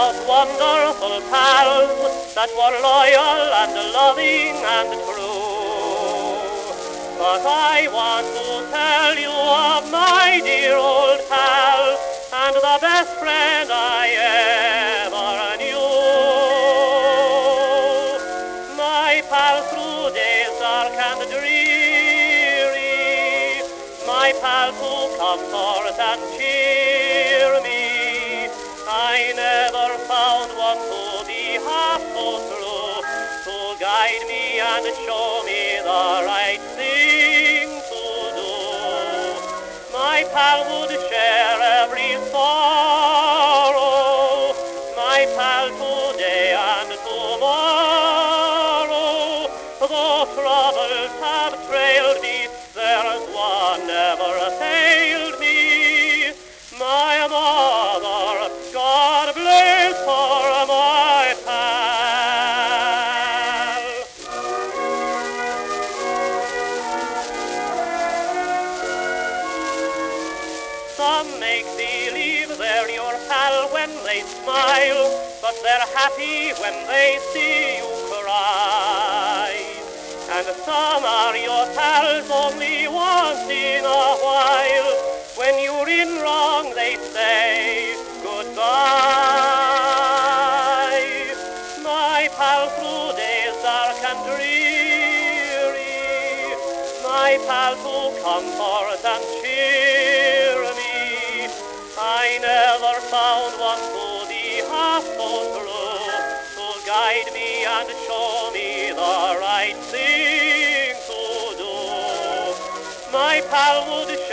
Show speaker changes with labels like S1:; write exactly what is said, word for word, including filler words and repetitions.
S1: most wonderful pals that were loyal and loving and true. But I want to tell you of my dear old pal and the best friend I ever knew. My pal through days dark and dreary, my pal to comfort and cheer me. I never found one to be half so true, to guide me and show me the right thing to do. My pal would share every sorrow, my pal today and tomorrow. Though troubles have trailed me, there's one never failed me. My mother, God bless her, my pal. Some make believe they're your pal when they smile, but they're happy when they see you cry. And some are your pals only once in a while. When you're in wrong, they say goodbye. My pal through days dark and dreary, my pal to comfort and cheer me. I never found one to be half so true, to guide me and show me the right thing to do. My pal would